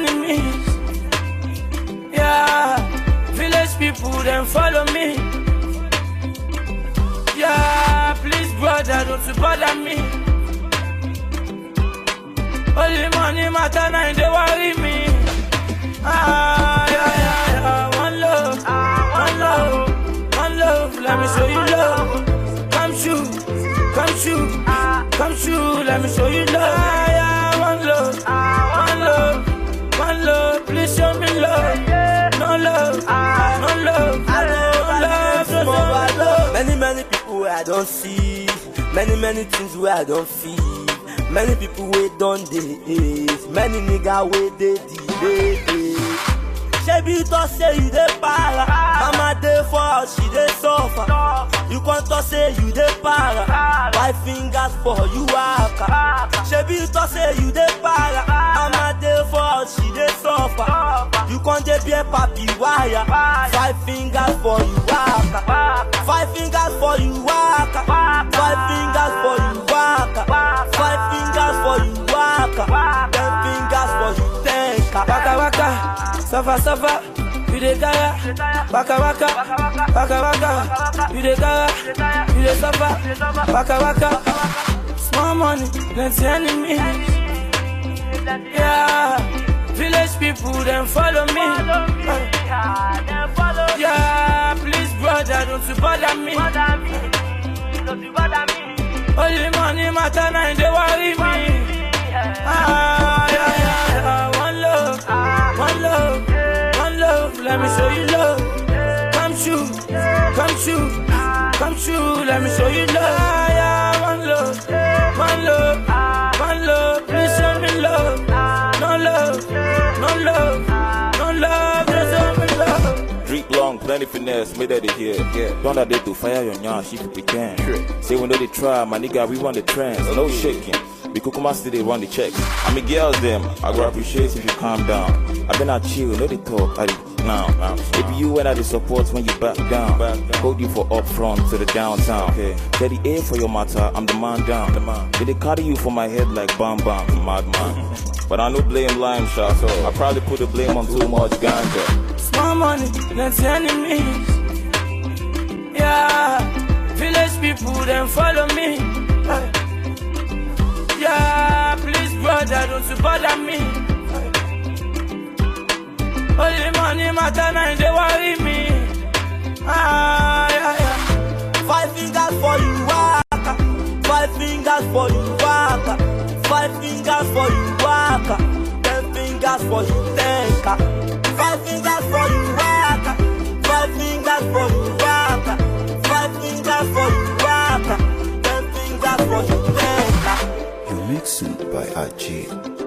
enemies. Yeah, village people then follow me. Yeah, please brother, don't you bother me. Only money matter now, they worry me. Ah, yeah, yeah, yeah. One love, one love, one love. Let me show you love. Come shoot, come shoot, come shoot. Let me show you love. Ah, yeah, one love, one love, one love. Please show me love. No love, no love, no love. Many people where I don't see, many things where I don't feel. Many people wait don't they hate, many nigga wait they delay. Shebi to say you dey para, mama dey for she dey suffer. You can't to say you dey para, 5 fingers for you waka. Shebi to say you dey para, mama dey for she dey suffer. You can't dey be a papi wire, 5 fingers for you waka. 5 fingers for you waka, 5 fingers for you waka, 5 fingers for you waka, 10 fingers for you tenka. Waka waka, safa safa, you dey gara. Waka waka, waka waka, you dey gara, you dey safa. Waka waka, small money, plenty enemies. Yeah, village people then follow me. Yeah, please brother, don't you bother me. Only money matter now, they worry me. Ah, yeah, yeah, yeah. One love, one love, one love. Let me show you love. Come shoot, come shoot, come shoot. Let me show you love. Ah, yeah, one love, one love, one love. Please show me love. No love, no love, no love. Please show me love. Drink long, plenty finesse, made that they hear. Don't that they do fire your nyash if you pretend. Say when they try, my nigga, we run the trends, no shaking. We Kukuma still they run the checks. I mean girls them, I go appreciate if you calm down. I been out chill, no they talk, I now. It be you when I the support when you back down. Hold you for up front to the downtown. Get the A for your matter, I'm the man down. They carry you for my head like bam bam, madman. But I no blame lime shot, so I probably put the blame on too much ganja. Small money, plenty enemies. Yeah, village people then follow me. Yeah, please brother, don't you bother me. Only money matter now, they worry me. Ah, yeah, yeah. 5 fingers for you waka, 5 fingers for you waka, 5 fingers for you waka, 10 fingers for you tenka. 5 fingers for you waka, 5 fingers for you waka, 5 fingers for you waka, 10 fingers for you tenka. Mixing by AG.